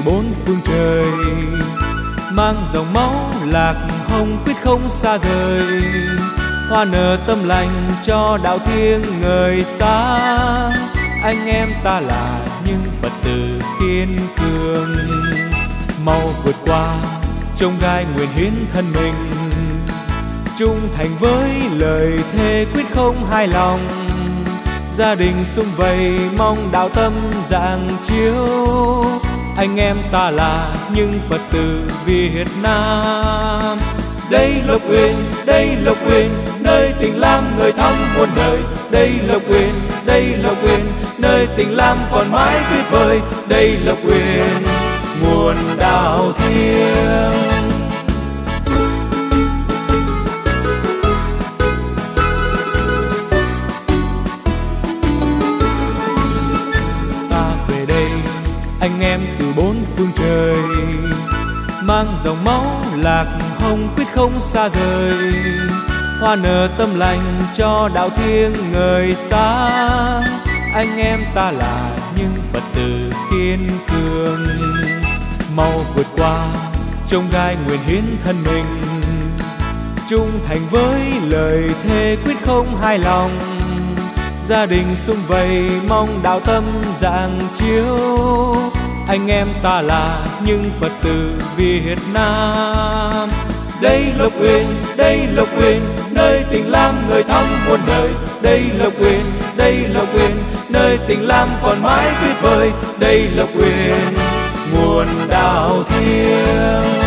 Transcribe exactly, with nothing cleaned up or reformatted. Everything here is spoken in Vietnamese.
bốn phương trời, mang dòng máu lạc hồng quyết không xa rời. Hoa nở tâm lành cho đạo thiêng người xa, anh em ta là những Phật tử kiên cường. Mau vượt qua chông gai nguyện hiến thân mình, trung thành với lời thề quyết không hài lòng. Gia đình sum vầy mong đạo tâm rạng chiếu, anh em ta là những Phật tử Việt Nam. Đây Lộc Uyên, đây Lộc Uyên, nơi tình lam người thắm muôn đời. Đây Lộc Uyên, đây Lộc Uyên, nơi tình lam còn mãi tuyệt vời. Đây Lộc Uyên, nguồn đạo thiêng. Ta về đây anh em từ bốn phương trời, mang dòng máu lạc hồng quyết không xa rời. Hoa nở tâm lành cho đạo thiêng người xa, anh em ta là những Phật tử kiên cường. Mau vượt qua chông gai nguyện hiến thân mình, trung thành với lời thề quyết không hài lòng. Gia đình sum vầy mong đạo tâm rạng chiếu, anh em ta là những Phật tử Việt Nam. Đây Lộc Uyên, đây Lộc Uyên, nơi tình lam người thắm muôn đời. Đây Lộc Uyên, đây Lộc Uyên, nơi tình lam còn mãi tuyệt vời. Đây Lộc Uyên, nguồn đạo thiêng.